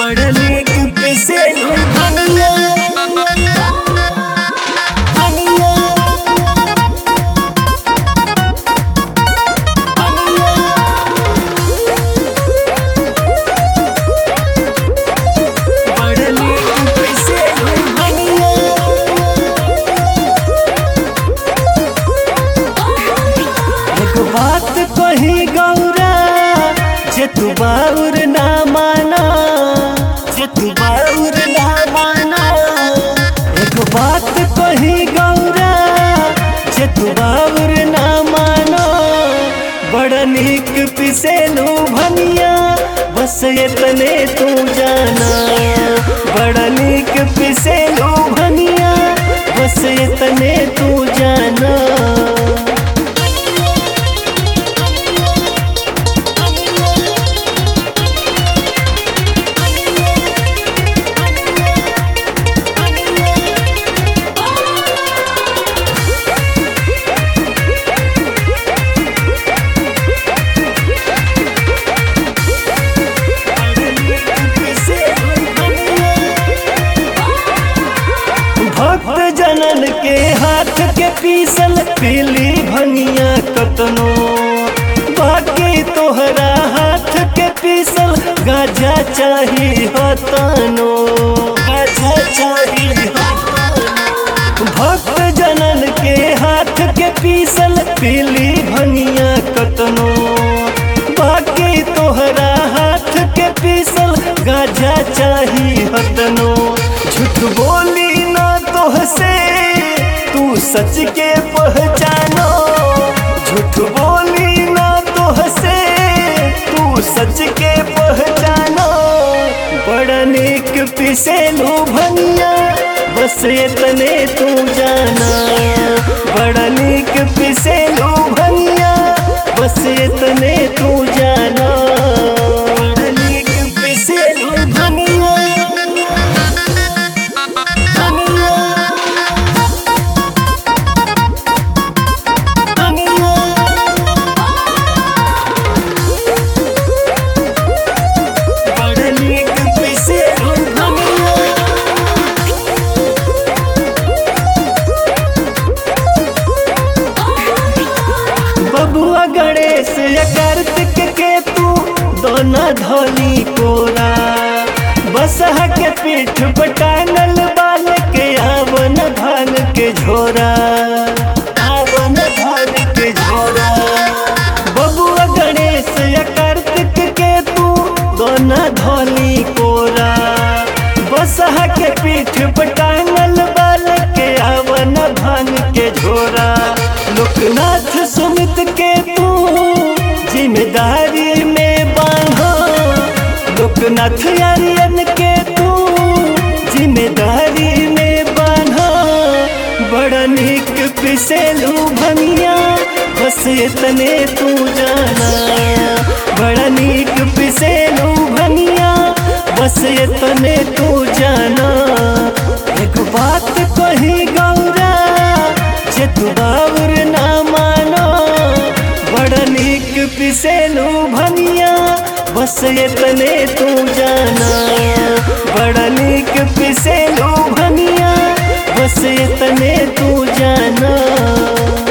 बड़ने के पैसे भनिया बात कही गौरा जे तू बाउर ना माना, जे तू बाउर ना माना। एक बात कही गौरा जे तू बाउर ना माना। बड़ा नीक पिसेलू भनिया बस इतने तू जाना। बड़ा नीक पिसेलू भनिया बस इतने तू जाना। भक्त जनन के हाथ के पीसल पीली भनिया कतनो। बाकी तोहरा हाथ के पीसल गाजा चाही हतनो, गाजा चाही हतनो। भक्त जनन के हाथ के पीसल पीली भनिया कतनो। बाकी तोहरा हाथ के पीसल गाजा चाही हतनो। झूठ बोली ना तोहसे तू सच के पहचानो। झूठ बोली ना तोहसे तू सच के पहचानो। बड़ा नीक पिसेलू भनिया बस इतने तू जाना। बड़ा नीक पिसेलू भनिया बस इतने तू जाना। बड़ा नीक पिसेलू भनिया बबुआ गणेश या कार्तिक के तू दोना धोली कोरा। बसहा के पीठ बटानल बाल के आवन भान के झोरा, आवन भान के झोरा। बबुआ गणेश या कार्तिक के तू दोना धोली कोरा। बसहा के पीठ बटानल बाल के आवन भान के झोरा। लोकनाथ सुमित के तू जिम्मेदारी में बांधा। लोकनाथ आर्यन के तू जिम्मेदारी में बांधा। बड़ा नीक पिसेलू भनिया बस इतने तू जाना। बड़ा नीक पिसेलू भनिया बस इतने तू जाना। एक बात कही गौरा जे तू बाउर ना माना। बड़ा नीक पिसेलू भनिया बस इतने तू जाना। बड़ा नीक पिसेलू भनिया बस इतने तू जाना।